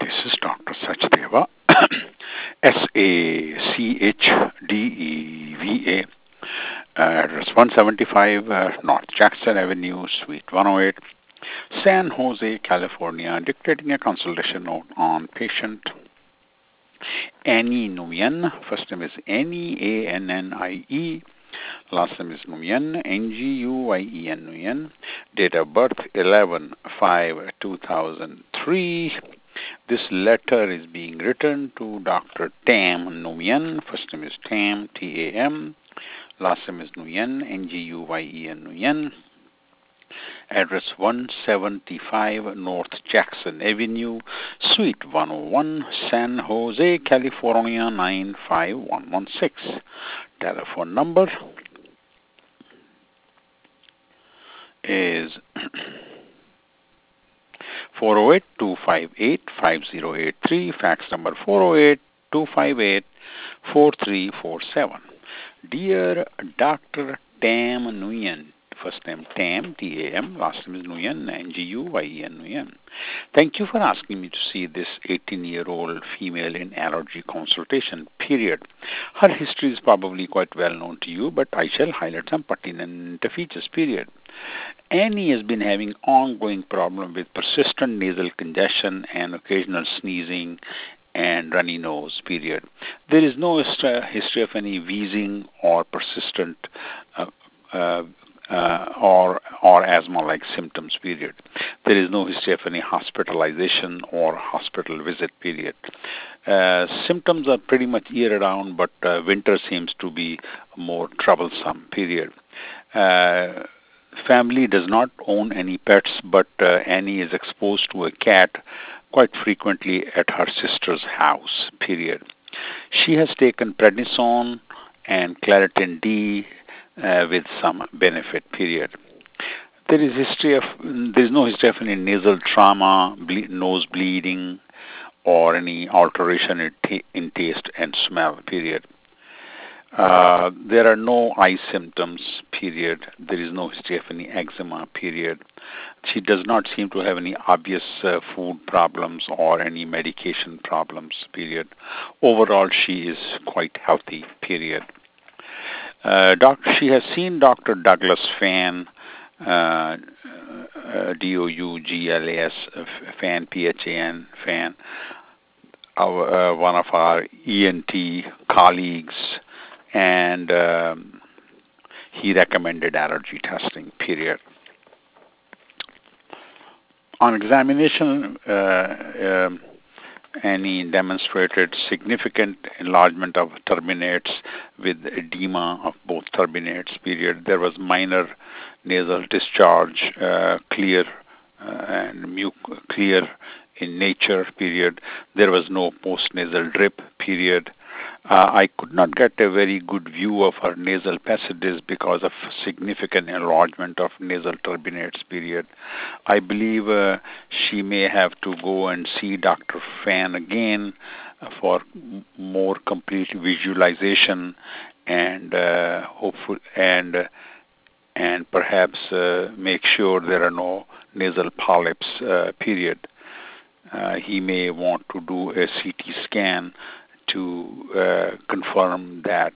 This is Dr. Sachdeva, Sachdeva, address 175 North Jackson Avenue, Suite 108, San Jose, California, dictating a consultation note on patient Annie Nguyen. First name is Annie, Annie, last name is Nguyen, Nguyen, Nguyen. Date of birth 11/5/2003. This letter is being written to Dr. Tam Nguyen. First name is Tam, Tam. Last name is Nguyen, Nguyen, Nguyen. Address 175 North Jackson Avenue, Suite 101, San Jose, California 95116. Telephone number is 408-258-5083. Fax number 408-258-4347. Dear Dr. Tam Nguyen, first name Tam, Tam, last name is Nguyen, Nguyen, Nguyen. Thank you for asking me to see this 18-year-old female in allergy consultation, period. Her history is probably quite well known to you, but I shall highlight some pertinent features, period. Annie has been having ongoing problem with persistent nasal congestion and occasional sneezing and runny nose, period. There is no history of any wheezing or persistent or asthma-like symptoms, period. There is no history of any hospitalization or hospital visit, period. Symptoms are pretty much year-round, but winter seems to be more troublesome, period. Family does not own any pets, but Annie is exposed to a cat quite frequently at her sister's house, period. She has taken prednisone and Claritin D with some benefit, period. There is no history of any nasal trauma, nose bleeding, or any alteration in taste and smell, period. There are no eye symptoms, period. There is no history of any eczema, period. She does not seem to have any obvious food problems or any medication problems, period. Overall, she is quite healthy, period. She has seen Dr. Douglas Phan, Douglas, Phan, Phan, Phan, one of our ENT colleagues, and he recommended allergy testing, period. On examination, Annie demonstrated significant enlargement of turbinates with edema of both turbinates, period. There was minor nasal discharge, clear and clear in nature, period. There was no postnasal drip, period. I could not get a very good view of her nasal passages because of significant enlargement of nasal turbinates, period. I believe she may have to go and see Dr. Phan again for more complete visualization and hopeful and perhaps make sure there are no nasal polyps, period. He may want to do a CT scan to confirm that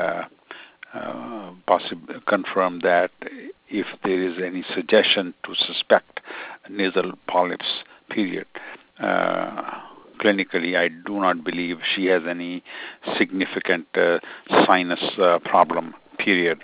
if there is any suggestion to suspect nasal polyps, period. Clinically, I do not believe she has any significant sinus problem, period.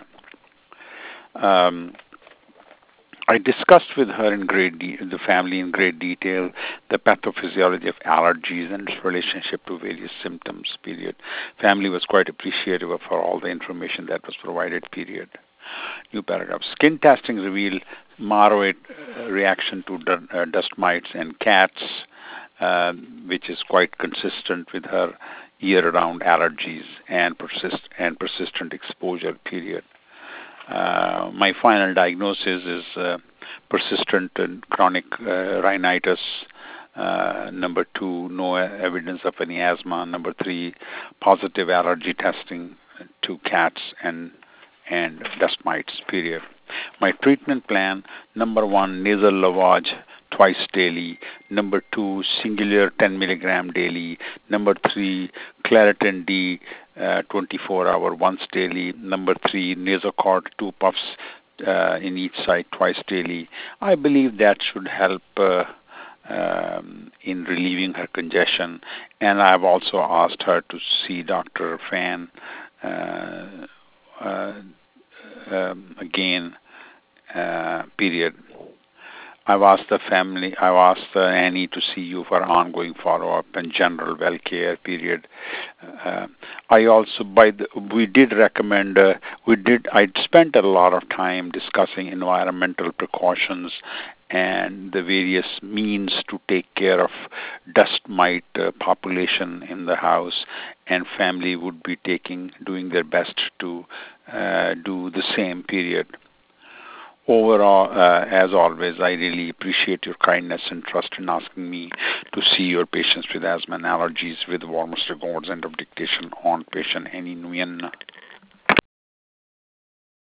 I discussed with her the family in great detail, the pathophysiology of allergies and its relationship to various symptoms, period. Family was quite appreciative of all the information that was provided, period. New paragraph. Skin testing revealed moderate reaction to dust mites and cats, which is quite consistent with her year-round allergies and persistent exposure, period. My final diagnosis is persistent and chronic rhinitis. Number 2, no evidence of any asthma. Number 3, positive allergy testing to cats and dust mites, period. My treatment plan, number 1, nasal lavage twice daily. Number 2, Singular 10 milligram daily. Number 3, Claritin D 24-hour once daily. Number 3, Nasocort 2 puffs in each side twice daily. I believe that should help in relieving her congestion. And I've also asked her to see Dr. Fan uh, uh, again, period. I've asked Annie to see you for ongoing follow-up and general well care, period. Uh, we did recommend, I'd spent a lot of time discussing environmental precautions and the various means to take care of dust mite population in the house, and family would be doing their best to do the same, period. Overall, as always, I really appreciate your kindness and trust in asking me to see your patients with asthma and allergies with warmest regards and of dictation on patient Annie Nguyen.